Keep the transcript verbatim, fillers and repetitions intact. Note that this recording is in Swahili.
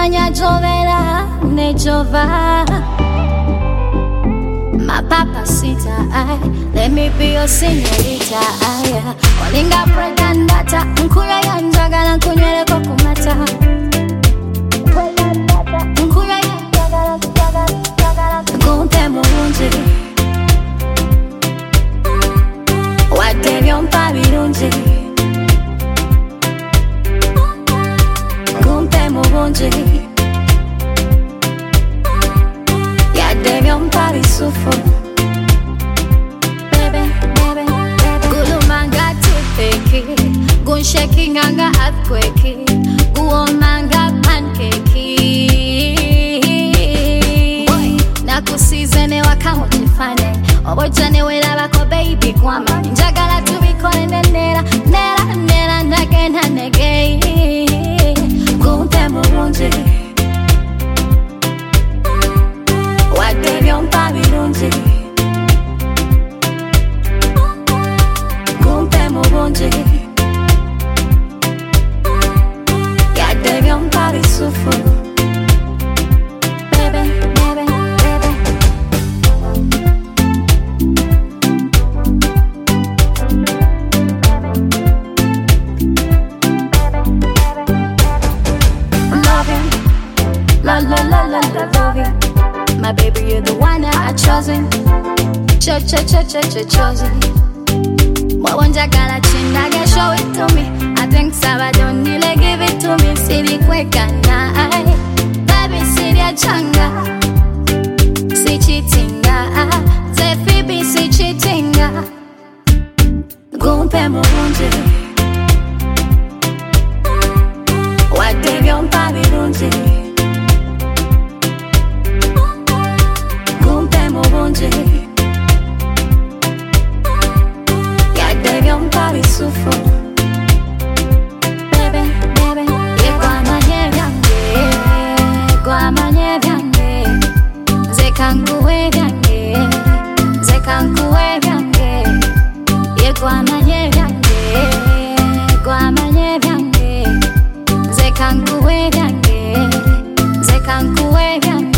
manya jovera ne jova. My papacita, I let me be your señorita. I olinga pregandata, nkuya yanjagala kunywele kokumata. Nkuya yanjagala kunywele kumpe mulungi. Wadde byompa birungi. Kumpe mulungi. Yadde byompa bisufu. Baby, baby, baby. Gulumanga toothpick. Gun shaking anga earthquake. Guomanga pancake. Nakusizene wakamujifane. Obojane welabako baby kwama. Njagala tubikole nenera. Nera, nera, nagena nege. Kumpe mulungi. Wadde byompa birungi. Kumpe mulungi. Yadde byompa bisufu. Baby, baby, baby. Love you. La la la la la love you. My baby, you're the one that I chosen. Cho cho cho cho cho chosen. Mwawonjagala chinda get show it to me. I think Sabado nile give it to me. Siri kweka na ai. Baby siri achanga. Si chitinga. Ze Phoebe si chitinga. Kumpe mulungi. Wadde byompa birungi. Kumpe mulungi. Yadde byompa bisufu. Baby, baby. Yekwamanye byange. Kwamanye byange. Nze kankuwe byange. Nze kankuwe byange. Yekwamanye byange. Kwamanye byange. Nze kankuwe byange. Nze kankuwe byange.